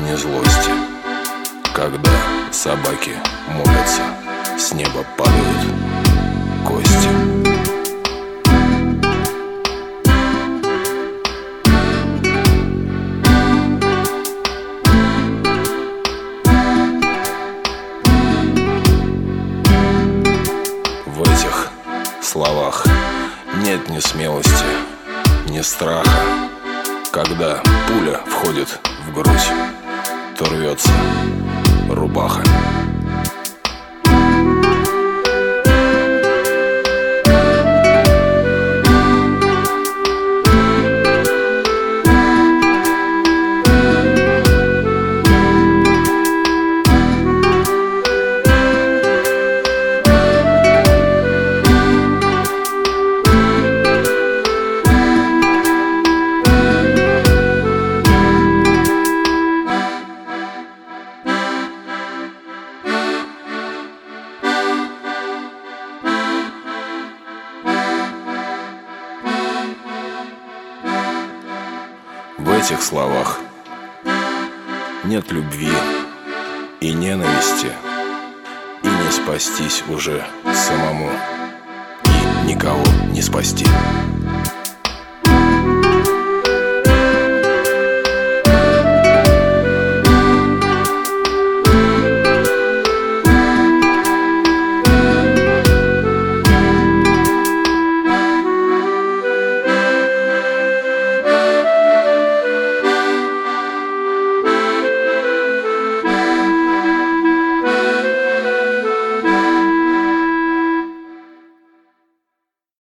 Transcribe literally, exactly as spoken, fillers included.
не злости. Когда собаки молятся, с неба падают кости. В этих словах нет ни смелости, ни страха. Когда пуля входит в грудь, то рвется рубаха. В этих словах нет любви и ненависти, и не спастись уже самому, и никого не спасти.